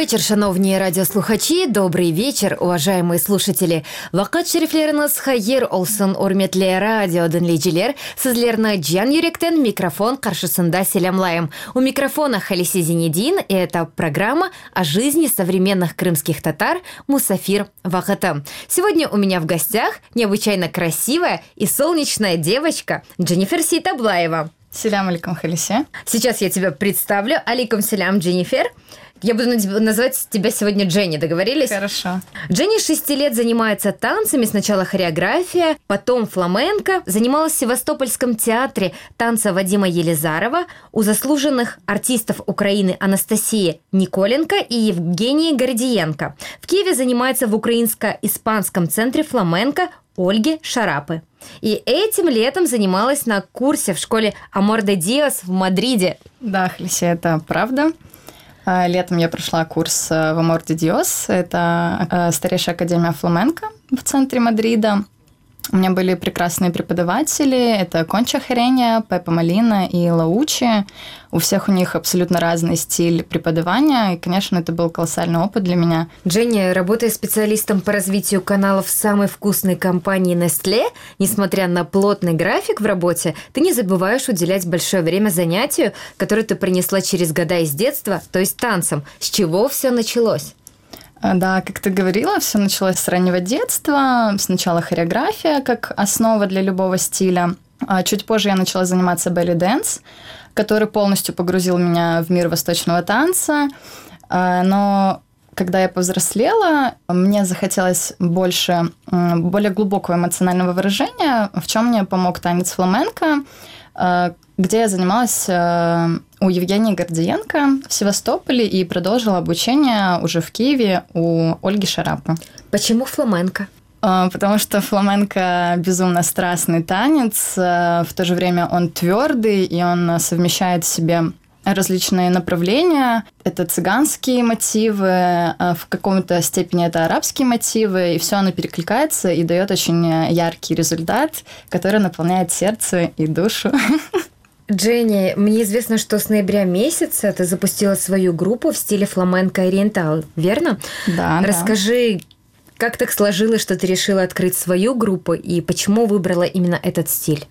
вечер, шановні радиослухачи, добрый вечер, уважаемые слушатели. Вақат шерифлеріңіз хайер олсын орметле радио дінлейджілер, сізлерні Джан Юректен микрофон қаршысында селямлайым. У микрофона Халиси Зинедин, и это программа о жизни современных крымских татар «Мусафир Вақыты». Сегодня у меня в гостях необычайно красивая и солнечная девочка Дженнифер Сейтаблаева. Селям алейкум, Халиси. Сейчас я тебя представлю. Алейкум селям, Дженнифер. Я буду называть тебя сегодня Дженни, договорились? Хорошо. Дженни 6 лет занимается танцами, сначала хореография, потом фламенко. Занималась в Севастопольском театре танца Вадима Елизарова, у заслуженных артистов Украины Анастасии Николенко и Евгении Гордиенко. В Киеве занимается в украинско-испанском центре фламенко Ольги Шарапы. И этим летом занималась на курсе в школе Амор де Диос в Мадриде. Да, Халиси, это правда. Летом я прошла курс в Амор де Диос. Это старейшая академия фламенко в центре Мадрида. У меня были прекрасные преподаватели. Это Конча Хереня, Пеппа Молина и Лаучи. У всех у них абсолютно разный стиль преподавания. И, конечно, это был колоссальный опыт для меня. Дженни, работая специалистом по развитию каналов самой вкусной компании Nestlé, несмотря на плотный график в работе, ты не забываешь уделять большое время занятию, которое ты принесла через года из детства, то есть танцам. С чего все началось? Да, как ты говорила, все началось с раннего детства. Сначала хореография, как основа для любого стиля. А чуть позже я начала заниматься белли-дэнс, который полностью погрузил меня в мир восточного танца. Но когда я повзрослела, мне захотелось более глубокого эмоционального выражения, в чем мне помог танец фламенко, где я занималась у Евгении Гордиенко в Севастополе и продолжила обучение уже в Киеве у Ольги Шарапы. Почему фламенко? Потому что фламенко безумно страстный танец, в то же время он твердый, и он совмещает в себе различные направления. Это цыганские мотивы, в каком-то степени это арабские мотивы, и все оно перекликается и дает очень яркий результат, который наполняет сердце и душу. Дженни, мне известно, что с ноября месяца ты запустила свою группу в стиле фламенко-ориентал, верно? Да. Расскажи, как так сложилось, что ты решила открыть свою группу и почему выбрала именно этот стиль?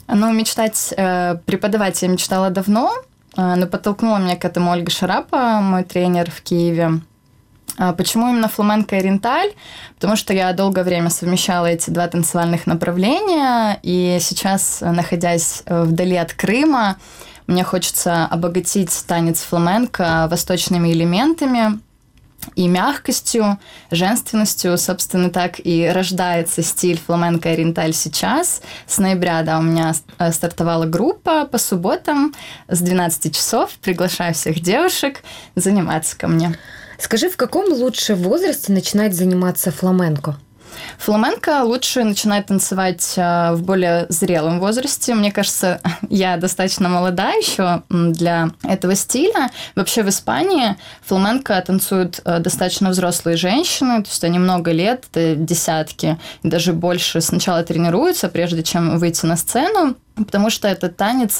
Преподавать я мечтала давно, но подтолкнула меня к этому Ольга Шарапа, мой тренер в Киеве. Почему именно фламенко-ориенталь? Потому что я долгое время совмещала эти два танцевальных направления, и сейчас, находясь вдали от Крыма, мне хочется обогатить танец фламенко восточными элементами и мягкостью, женственностью. Собственно, так и рождается стиль фламенко-ориенталь сейчас. С ноября, у меня стартовала группа по субботам с 12 часов. Приглашаю всех девушек заниматься ко мне. Скажи, в каком лучше возрасте начинать заниматься фламенко? Фламенко лучше начинать танцевать в более зрелом возрасте. Мне кажется, я достаточно молода еще для этого стиля. Вообще в Испании фламенко танцуют достаточно взрослые женщины, то есть они много лет, десятки, и даже больше сначала тренируются, прежде чем выйти на сцену, потому что этот танец,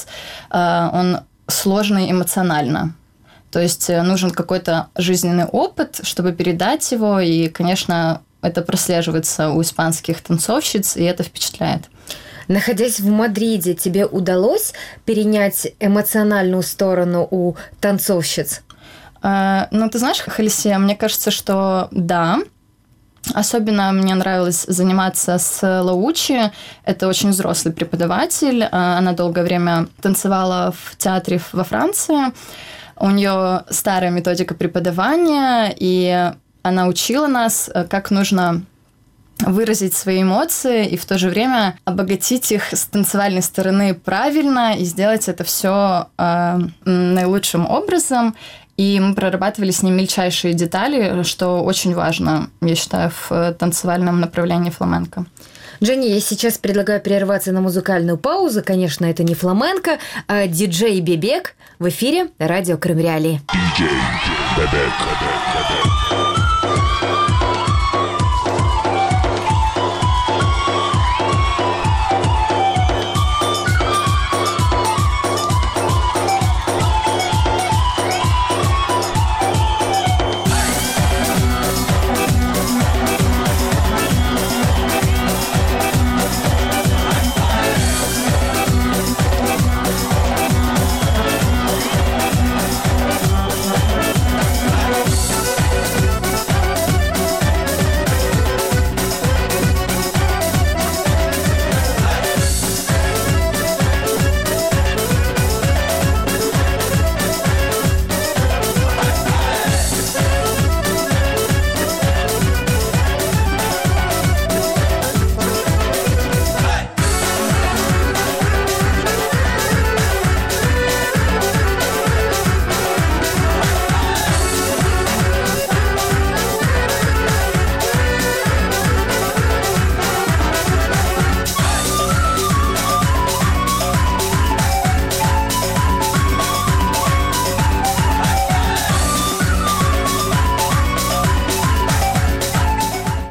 он сложный эмоционально. То есть нужен какой-то жизненный опыт, чтобы передать его, и, конечно, это прослеживается у испанских танцовщиц, и это впечатляет. Находясь в Мадриде, тебе удалось перенять эмоциональную сторону у танцовщиц? Ты знаешь, Халиси, мне кажется, что да. Особенно мне нравилось заниматься с Лаучи. Это очень взрослый преподаватель. Она долгое время танцевала в театре во Франции. У нее старая методика преподавания, и она учила нас, как нужно выразить свои эмоции и в то же время обогатить их с танцевальной стороны правильно и сделать это все наилучшим образом. И мы прорабатывали с ней мельчайшие детали, что очень важно, я считаю, в танцевальном направлении фламенко. Дженни, я сейчас предлагаю прерваться на музыкальную паузу. Конечно, это не фламенко, а диджей Бебек в эфире радио Крым Реалии. Диджей Бебек.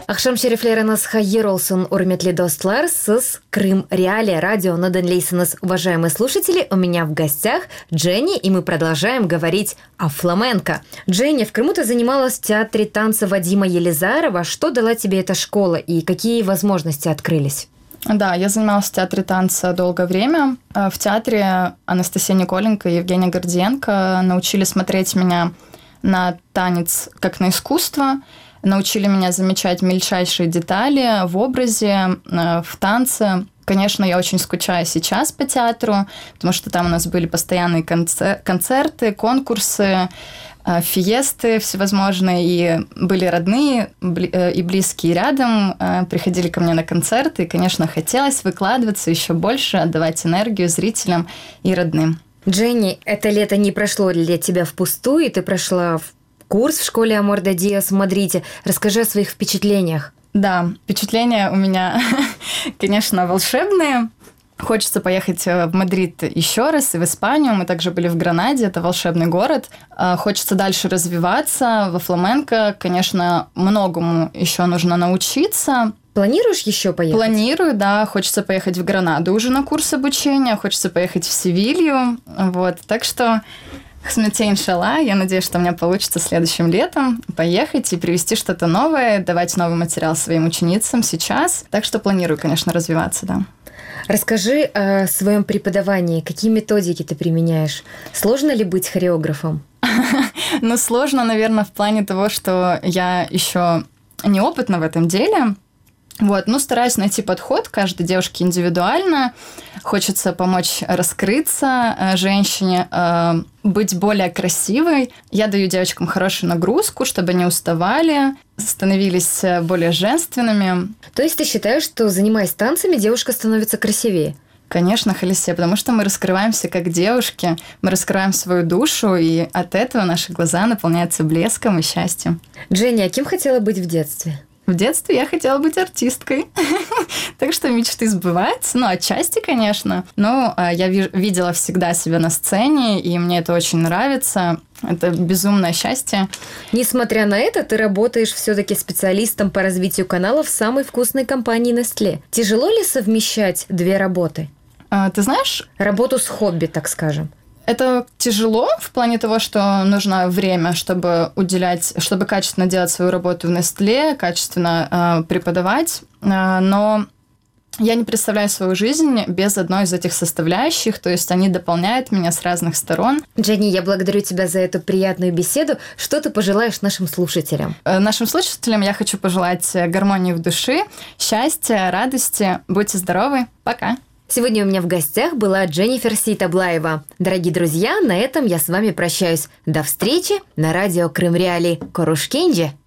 Акшам шерифлеринас Хайер Олсон урметли достлар с Крым Реале радио Ноденлейсенас. Уважаемые слушатели, у меня в гостях Дженни, и мы продолжаем говорить о фламенко. Дженни, в Крыму ты занималась в театре танца Вадима Елизарова. Что дала тебе эта школа и какие возможности открылись? Да, я занималась в театре танца долгое время. В театре Анастасия Николенко и Евгения Гордиенко научили смотреть меня на танец как на искусство, научили меня замечать мельчайшие детали в образе, в танце. Конечно, я очень скучаю сейчас по театру, потому что там у нас были постоянные концерты, конкурсы, фиесты всевозможные, и были родные и близкие рядом, приходили ко мне на концерты, и, конечно, хотелось выкладываться еще больше, отдавать энергию зрителям и родным. Дженни, это лето не прошло для тебя впустую, и ты прошла курс в школе Амор де Диас в Мадриде. Расскажи о своих впечатлениях. Да, впечатления у меня, конечно, волшебные. Хочется поехать в Мадрид еще раз и в Испанию. Мы также были в Гранаде, это волшебный город. Хочется дальше развиваться во фламенко. Конечно, многому еще нужно научиться. Планируешь еще поехать? Планирую, да. Хочется поехать в Гранаду уже на курс обучения. Хочется поехать в Севилью. Вот. Так что, хсмете иншалла, я надеюсь, что у меня получится следующим летом поехать и привезти что-то новое, давать новый материал своим ученицам сейчас. Так что планирую, конечно, развиваться, да. Расскажи о своем преподавании. Какие методики ты применяешь? Сложно ли быть хореографом? Ну, сложно, наверное, в плане того, что я еще неопытна в этом деле. Вот, ну, стараюсь найти подход каждой девушке индивидуально. Хочется помочь раскрыться женщине, быть более красивой. Я даю девочкам хорошую нагрузку, чтобы они уставали, становились более женственными. То есть ты считаешь, что, занимаясь танцами, девушка становится красивее? Конечно, Халисе, потому что мы раскрываемся как девушки, мы раскрываем свою душу, и от этого наши глаза наполняются блеском и счастьем. Дженни, а кем хотела быть в детстве? В детстве я хотела быть артисткой, так что мечты сбываются, ну, отчасти, конечно. Но я видела всегда себя на сцене, и мне это очень нравится. Это безумное счастье. Несмотря на это, ты работаешь все-таки специалистом по развитию каналов в самой вкусной компании Nestlé. Тяжело ли совмещать две работы? Ты знаешь... Работу с хобби, так скажем. Это тяжело в плане того, что нужно время, чтобы качественно делать свою работу в Nestlé, качественно преподавать. Но я не представляю свою жизнь без одной из этих составляющих, то есть они дополняют меня с разных сторон. Дженни, я благодарю тебя за эту приятную беседу. Что ты пожелаешь нашим слушателям? Нашим слушателям я хочу пожелать гармонии в душе, счастья, радости. Будьте здоровы. Пока. Сегодня у меня в гостях была Дженнифер Ситаблаева. Дорогие друзья, на этом я с вами прощаюсь. До встречи на радио Крым Реали. Корушкенджи!